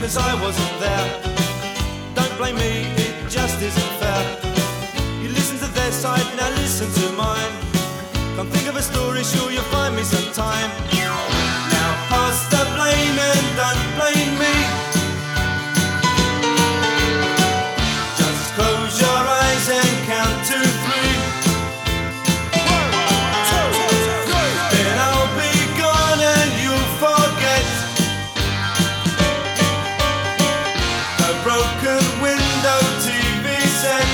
'cause I wasn't there. Don't blame me, it just isn't fair. You listen to their side, now listen to mine. Can't think of a story, sure you'll find me sometime. Now pass the blame and don't blame me. Just close your eyes and count to 3. Then I'll be gone and you'll forget the broken window TV set.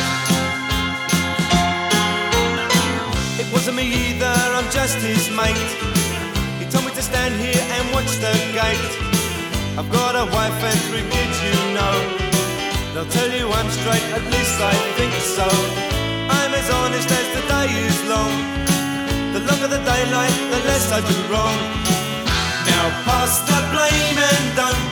It wasn't me either, I'm just his mate. He told me to stand here and watch the gate. I've got a wife and 3 kids, you know. They'll tell you I'm straight, at least I think so. I'm as honest as the day is long. The longer the daylight, the less I do wrong. Now pass the blame and don't